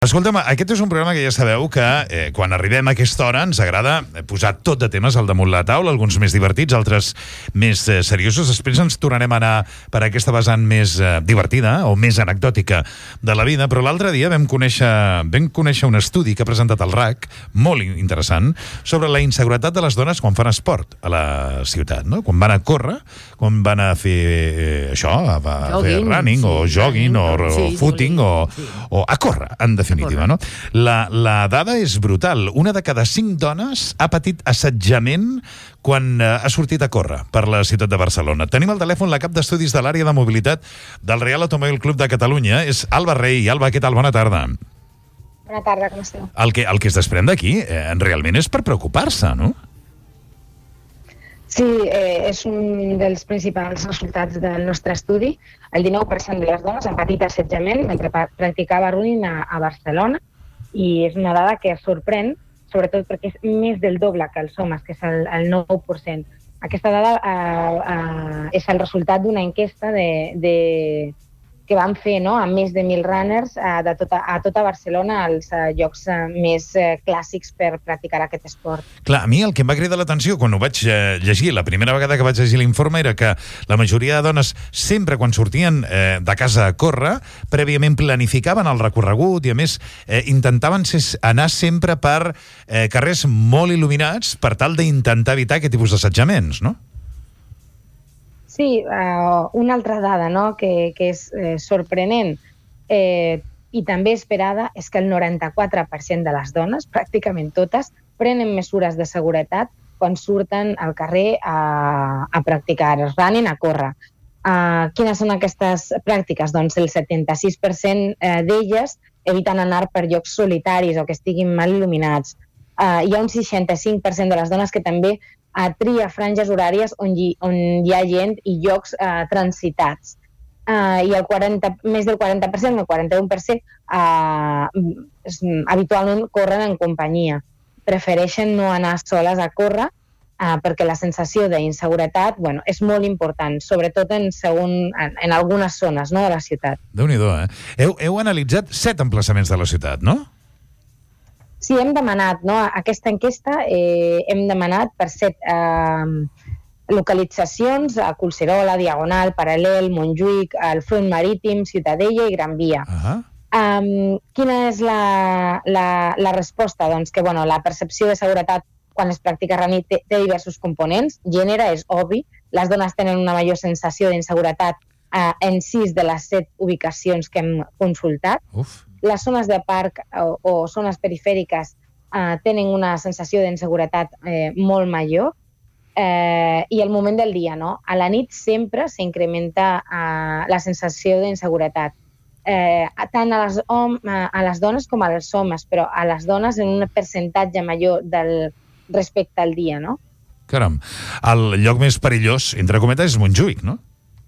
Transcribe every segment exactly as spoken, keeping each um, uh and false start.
Escolta'm, aquest és un programa que ja sabeu que eh, quan arribem a aquesta hora ens agrada posar tot de temes al damunt la taula, alguns més divertits, altres més eh, seriosos. Després ens tornarem a anar per aquesta vessant més eh, divertida o més anecdòtica de la vida, però l'altre dia vam conèixer, vam conèixer un estudi que ha presentat el R A C, molt interessant, sobre la inseguretat de les dones quan fan esport a la ciutat, no? Quan van a córrer, quan van a fer eh, això, a, a jogging, fer running, sí, o jogging, o, o sí, footing, o, sí. o a córrer, en definitiva. No? La, la dada és brutal. Una de cada cinc dones ha patit assetjament quan eh, ha sortit a córrer per la ciutat de Barcelona. Tenim al telèfon la cap d'estudis de l'àrea de mobilitat del Real Automòbil Club de Catalunya. És Alba Rey. Alba, què tal? Bona tarda. Bona tarda, com esteu? El que, el que es desprèn d'aquí eh, realment és per preocupar-se, no? Sí, eh, és un dels principals resultats del nostre estudi. El dinou per cent de les dones han patit assetjament mentre practicava running a, a Barcelona, i és una dada que sorprèn, sobretot perquè és més del doble que els homes, que és el, el nou per cent. Aquesta dada eh, eh, és el resultat d'una enquesta de, de, que vam fer, no?, amb més de mil runners eh, de tota, a tota Barcelona, als eh, llocs eh, més eh, clàssics per practicar aquest esport. Clar, a mi el que em va cridar l'atenció quan ho vaig eh, llegir, la primera vegada que vaig llegir l'informe, era que la majoria de dones, sempre quan sortien eh, de casa a córrer, prèviament planificaven el recorregut i, a més, eh, intentaven ser, anar sempre per eh, carrers molt il·luminats per tal d'intentar evitar aquest tipus d'assetjaments, no? Sí, uh, una altra dada, no?, que, que és eh, sorprenent eh, i també esperada és que el noranta-quatre per cent de les dones, pràcticament totes, prenen mesures de seguretat quan surten al carrer a, a practicar running, a córrer. Uh, quines són aquestes pràctiques? Doncs el setanta-sis per cent eh, d'elles eviten anar per llocs solitaris o que estiguin mal il·luminats. Uh, hi ha un seixanta-cinc per cent de les dones que també a tria franges horàries on hi, on hi ha gent i llocs eh, transitats. Eh, I el quaranta, més del quaranta per cent, el quaranta-u per cent, eh, habitualment corren en companyia. Prefereixen no anar soles a córrer eh, perquè la sensació d'inseguretat, bueno, és molt important, sobretot en, segon, en, en algunes zones, no?, de la ciutat. Déu-n'hi-do, eh? Heu, heu analitzat set emplaçaments de la ciutat, no? Sí, hem demanat, no? Aquesta enquesta eh, hem demanat per set eh, localitzacions a Collserola, Diagonal, Paral·lel, Montjuïc, el Front Marítim, Ciutadella i Gran Via. Uh-huh. Um, quina és la, la, la resposta? Doncs que bueno, la percepció de seguretat quan es practica running té, té diversos components. Gènere és obvi, les dones tenen una major sensació d'inseguretat uh, en sis de les set ubicacions que hem consultat. Uf. Les zones de parc o, o zones perifèriques eh, tenen una sensació d'inseguretat eh, molt major, eh, i el moment del dia, no? A la nit sempre s'incrementa eh, la sensació d'inseguretat, eh, tant a les, hom, a les dones com als homes, però a les dones en un percentatge major del, respecte al dia, no? Caram, el lloc més perillós, entre cometes, és Montjuïc, no?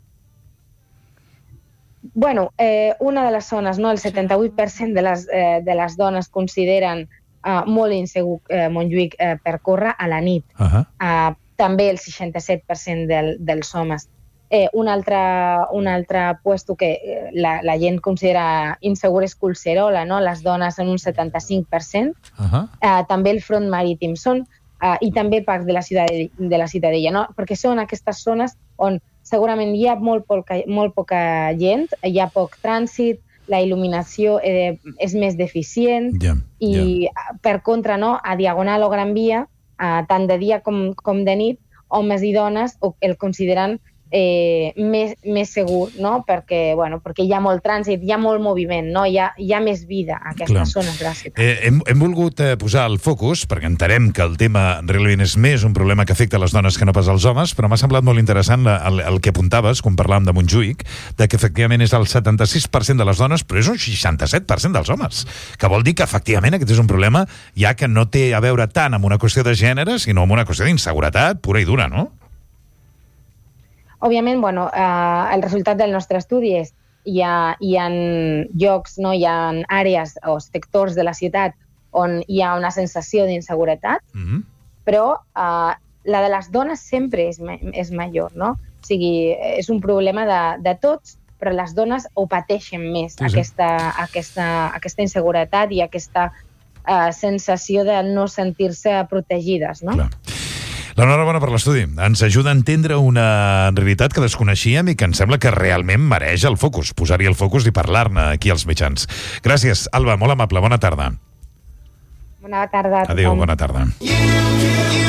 Bueno, eh, una de les zones, no, el setanta-vuit per cent de les, eh, de les dones consideren eh, molt insegur eh, Montjuïc eh, per córrer a la nit. Uh-huh. eh, també el seixanta-set per cent del, dels homes. Eh, un, altre, un altre puesto que eh, la, la gent considera insegur és Collserola, no? Les dones en un setanta-cinc per cent. Uh-huh. eh, també el Front Marítim són, eh, i també parts de la, ciutadella, de la Ciutadella, no? Perquè són aquestes zones on segurament hi ha molt poca, molt poca gent, hi ha poc trànsit, la il·luminació eh, és més deficient, yeah, i yeah. per contra, no, a Diagonal o Gran Via, eh, tant de dia com, com de nit, homes i dones el consideren eh, més, més segur, no? Perquè, bueno, perquè hi ha molt trànsit, hi ha molt moviment, no? Hi ha, hi ha més vida a aquestes Clar. zones de la ciutat. Eh, hem, hem volgut eh, posar el focus, perquè entenem que el tema realment és més un problema que afecta les dones que no pas els homes, però m'ha semblat molt interessant el, el que apuntaves, quan parlàvem de Montjuïc, de que efectivament és el setanta-sis per cent de les dones, però és un seixanta-set per cent dels homes, que vol dir que efectivament aquest és un problema ja que no té a veure tant amb una qüestió de gènere, sinó amb una qüestió d'inseguretat pura i dura, no? Òbviament, bueno, eh, el resultat del nostre estudi és hi ha, hi ha llocs, no? Hi ha àrees o sectors de la ciutat on hi ha una sensació d'inseguretat, mm-hmm. però eh, la de les dones sempre és, és major, no? O sigui, és un problema de, de tots, però les dones ho pateixen més, sí, sí. Aquesta, aquesta, aquesta inseguretat i aquesta uh, sensació de no sentir-se protegides, no? Clar. L'enhorabona per l'estudi. Ens ajuda a entendre una realitat que desconeixíem i que em sembla que realment mereix el focus, posar-hi el focus i parlar-ne aquí als mitjans. Gràcies, Alba, molt amable, bona tarda. Bona tarda a tothom. Adéu, bona tarda.